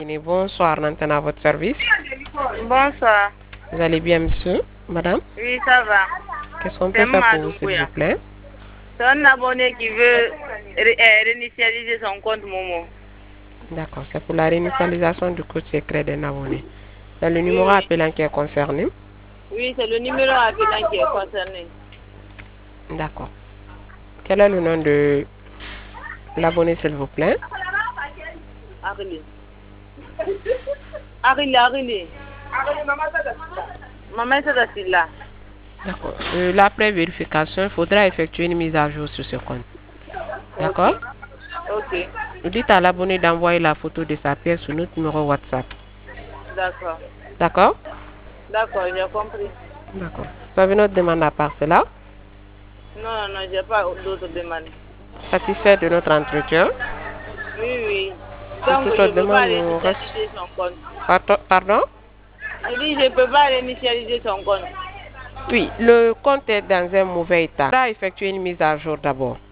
Bonsoir, Nantana, à votre service. Bonsoir. Vous allez bien, monsieur, madame? Oui, ça va. Qu'est-ce qu'on peut C'est faire pour vous, s'il Madoumbouya. vous plaît? C'est un abonné qui veut réinitialiser son compte Momo. D'accord, c'est pour la réinitialisation du code secret d'un abonné. C'est le Oui, numéro oui. appelant qui est concerné. Oui, c'est le numéro appelant qui est concerné. D'accord. Quel est le nom de l'abonné, s'il vous plaît? Arili. Arili. Maman, c'est là. D'accord. L'après vérification, il faudra effectuer une mise à jour sur ce compte. D'accord? Ok. Vous dites à l'abonné d'envoyer la photo de sa pièce sur notre numéro WhatsApp. D'accord. D'accord? D'accord, j'ai compris. D'accord. Vous avez notre demande à part cela? Non, non, j'ai pas d'autres demandes. Satisfait de notre entretien? Oui, oui. Pour Donc, toute je ne autre peux pas demande, nous restons. réinitialiser son compte. Pardon? Je dis, je ne peux pas réinitialiser son compte. Oui, le compte est dans un mauvais état. On va effectuer une mise à jour d'abord.